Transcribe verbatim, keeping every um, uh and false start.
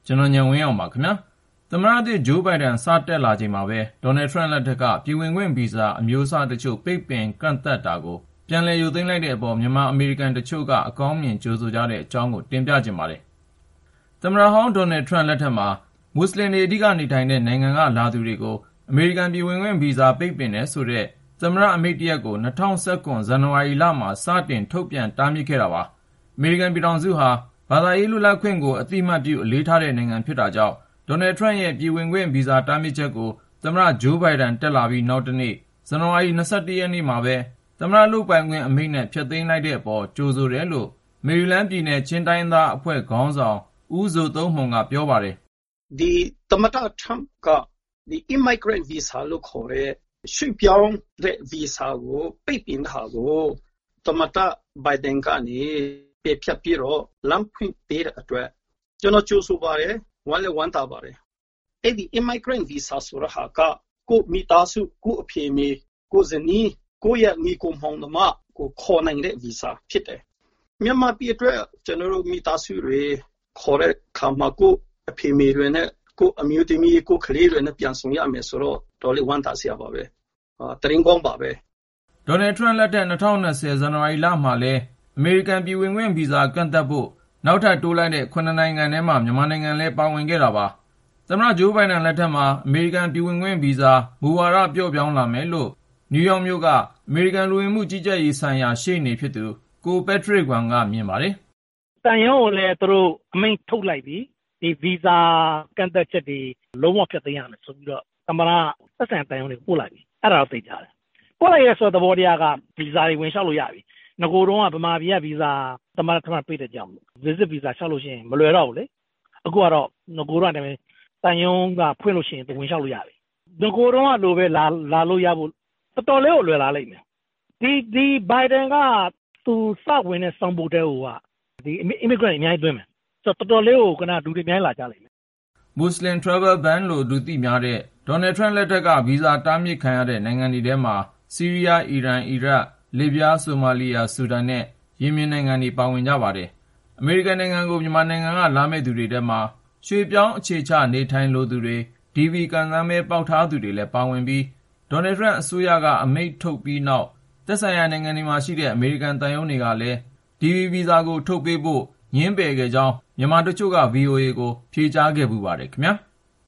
ကျွန်တော်ညံဝင်းအောင်ပါခင်ဗျာသမ္မတသစ်ဂျိုးဘိုင်ဒန်စတက်လာချိန်မှာပဲဒေါ်နယ်ထရန့်လက်ထက်ကပြည်ဝင်ခွင့်ဗီဇာအမျိုးအစားတချို့ပိတ်ပင်ကန့်သတ်တာကိုပြန်လည်ရုပ်သိမ်းလိုက်တဲ့အပေါ်မြန်မာအမေရိကန်တချို့ကအကောင်းမြင်ကြိုဆိုကြတဲ့အကြောင်းကိုတင်ပြချင်ပါတယ်သမ္မတဟောင်းဒေါ်နယ်ထရန့်လက်ထက်မှာမွတ်စလင်တွေအဓိကနေထိုင်တဲ့နိုင်ငံကလာသူတွေကိုအမေရိကန်ပြည်ဝင်ခွင့်ဗီဇာပိတ်ပင်တယ်ဆိုတဲ့သမ္မတအမိန့်တရက်ကို၂၀၁၇ဇန်နဝါရီလမှာစတင်ထုတ်ပြန်တားမြစ်ခဲ့တာပါအမေရိကန်ပြည်ထောင်စုဟာဘာသာရေးလွတ်လပ်ခွင့်ကိုအသိအမှတ်ပြုအလေးထားတဲ့နိုင်ငံဖြစ်တာကြောင့်ဒေါ်နယ်ထရန့်ရဲ့ပြည်ဝင်ခွင့်ဗီဇာတားမြစ်ချက်ကိုသမ္မတဂျိုးဘိုင်ဒန်တက်လာပြီးနောက်တနေ့ဇန်နဝါရီ၂၁ရက်နေ့မှာပဲသမ္မတလုပ်ပိုင်ခွင့်အမိန့်နဲ့ဖျက်သိမ်းလိုက်တဲ့အပေါ်ကြိုဆိုတယ်လို့မေရီလန်းပြည်နယ်ချင်းတိုင်းသားအဖွဲ့ခေါင်းဆောင်ဦးဇိုသုံးမှုံကပြောပါတယ်ဒီသမ္မတထရန့်ကဒီ immigrant visa လို့ခေါ်တဲ့ရွှေ့ပြောင်းတဲ့ visa ကိုပိတ်ပင်တာကိုသမ္မတဘိုင်ဒန်ကနေပယ်ဖျက်ပြီးတော့လမ်းဖွင့်ပေးတဲ့အတွက်ကျွန်တော်ကြိုဆိုပါတယ်ဝမ်းလည်းဝမ်းသာပါတယ်အဲ့ဒီ immigrant visa ဆိုတာဟာကကိုမိသားစုကိုအဖေမေကိုဇနီးကိုရဲ့မိကိုမောင်နှမကိုခေါ်နိုင်တဲ့ visa ဖြစ်တယ်မြန်မာပြည်အတွက်ကျွန်တော်တို့မိသားစုတွေခေါ်တဲ့ခါမှာကိုအဖေမေတွေနဲ့ကိုအမျိုးသမီးကိုကလေးတွေနဲ့ပြန်ဆောင်ရမယ်ဆိုတော့တော်လေးဝမ်းသာစရာပါပဲတရင်ကောင်းပါပဲဒေါ်နယ်ထရန့်လက်ထက်၂၀၂၀ဇန်နဝါရီလမှာလဲအမေရိကန်ပြည်ဝင်ခွင့်ဗီဇာကန့်သတ်ဖို့နောက်ထပ်တိုးလိုက်တဲ့ခုနှစ်နိုင်ငံထဲမှာမြန်မာနိုင်ငံလည်းပါဝင်ခဲ့တာပါသမ္မတဂျိုးဘိုင်ဒန်လက်ထက်မှာအမေရိကန်ပြည်ဝင်ခွင့်ဗီဇာမူဝါဒပျော့ပြောင်းလာမယ်လို့နယူးယောက်မြို့ကအမေရိကန်လူဝင်မှုကြီးကြပ်ရေးဆိုင်ရာရှေ့နေဖြစ်သူကိုပက်ထရစ်ဝမ်ကမြင်ပါတယ်တန်ရုံးကိုလည်းသူတို့အမိန့်ထုတ်လိုက်ပြီဒီဗီဇာကန့်သတ်ချက်တွေလုံးဝဖျက်သိမ်းရမယ်ဆိုပြီးတော့သမ္မတသက်ဆိုင်တန်ရုံးတွေပို့လိုက်ပြီအဲ့ဒါတော့သိကြတယ်ပို့လိုက်ရဆိုတဲ့သဘောတရားကဗီဇာတွေဝင်လျှောက်လို့ရပြီငကိုတော့ကဗမာပြည်ကဗီဇာသမ္မတထမပေးတဲ့ကြောင့် visit visa လျှောက်လို့ရှိရင်မလွယ်တော့ဘူးလေအခုကတော့ငကိုတော့တည်းတန်ရုံးကဖွင့်လို့ရှိရင်ဝင်လျှောက်လို့ရပြီငကိုတော့ကလိုပဲလာလာလို့ရဖို့တော်တော်လေးကိုလွယ်လာလိမ့်မယ်ဒီဒီဘိုင်ဒန်ကသူစဝင်တဲ့ဆောင်ပုဒ်တဲ့ဟိုကဒီ immigrant အများကြီးတွင်းမယ်ဆိုတော့တော်တော်လေးကိုကနဒူတွေအများကြီးလာကြလိမ့်မယ် Muslim Travel Ban လို့လူသိများတဲ့ဒေါ်နယ်ထရန့်လက်ထက်ကဗီဇာတားမြစ်ခံရတဲ့နိုင်ငံတွေထဲမှာဆီးရီးယားအီရန်အီရတ်လစ်ဗျားဆိုမာလီယာဆူဒန်နဲ့ယီမင်နိုင်ငံတွေပါဝင်ကြပါတယ်အမေရိကန်နိုင်ငံကိုမြန်မာနိုင်ငံကလာမဲ့သူတွေထဲမှာရွှေပြောင်းအခြေချနေထိုင်လိုသူတွေ ဒီ ဗီ ကန်ဆန်းမဲပေါက်ထားသူတွေလည်းပါဝင်ပြီးဒေါ်နယ်ထရန့်အစိုးရကအမိန့်ထုတ်ပြီးနောက်သက်ဆိုင်ရာနိုင်ငံတွေမှာရှိတဲ့အမေရိကန်သံရုံးတွေကလည်း ဒီ ဗီ ဗီဇာကိုထုတ်ပေးဖို့ငြင်းပယ်ခဲ့ကြောင်းမြန်မာတချို့က ဗွီအိုအေကိုဖြေကြားခဲ့ပူပါတယ်ခင်ဗျာ